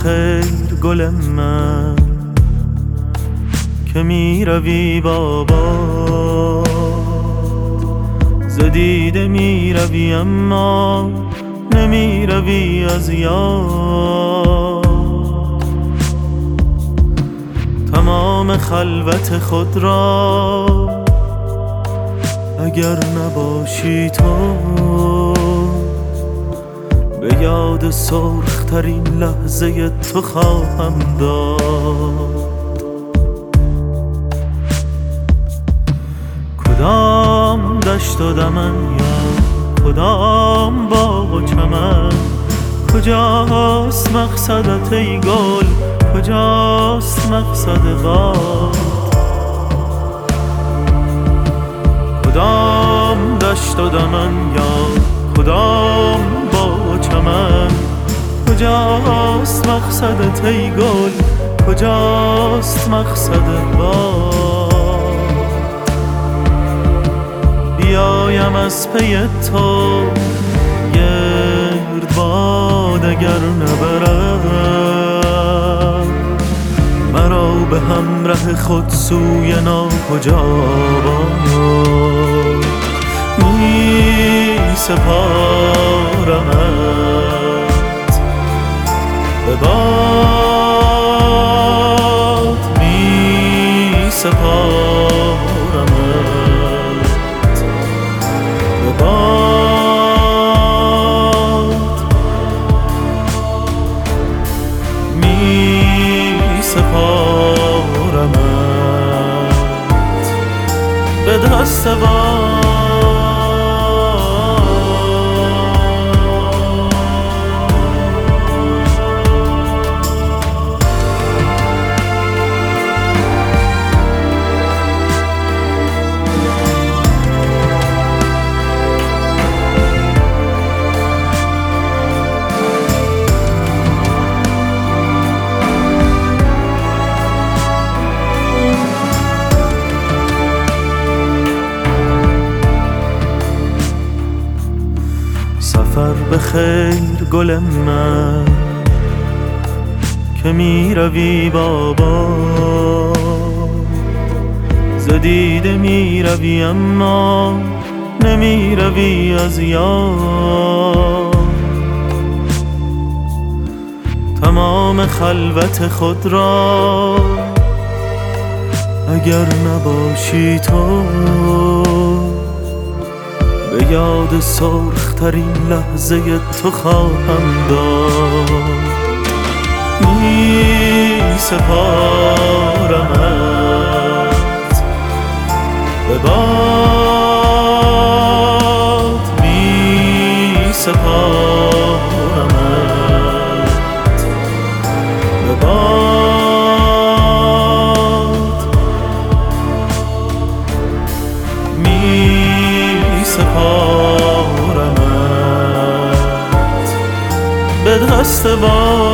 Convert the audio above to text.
خیر گل من که می روی بابا، ز دیده می روی اما نمی روی از یاد. تمام خلوت خود را اگر نباشی تو، به یاد سرخترین لحظه تو خواهم داد. کدام دشت و دمن یا کدام باغ و چمن، کجاست مقصدت ای گل، کجاست مقصد باد؟ کدام دشت و دمن یا کدام باغ و چمن، کجاست مقصدت ای گل، کجاست مقصد باد؟ بیایم از پی تو گردباد اگر نبرد مرا به همراه خود سوی ناکجا باد. می سپارمت به باد، می سپارمت به باد، می سپارمت به دست باد. سفر به خیر گل من که می روی بابا، ز دیده می روی اما نمی روی از یاد. تمام خلوت خود را اگر نباشی تو، به یاد سرخترین لحظه تو خواهم داد. می سپارمت به باد، می سپارمت به باد، می سپارمت به دست باد.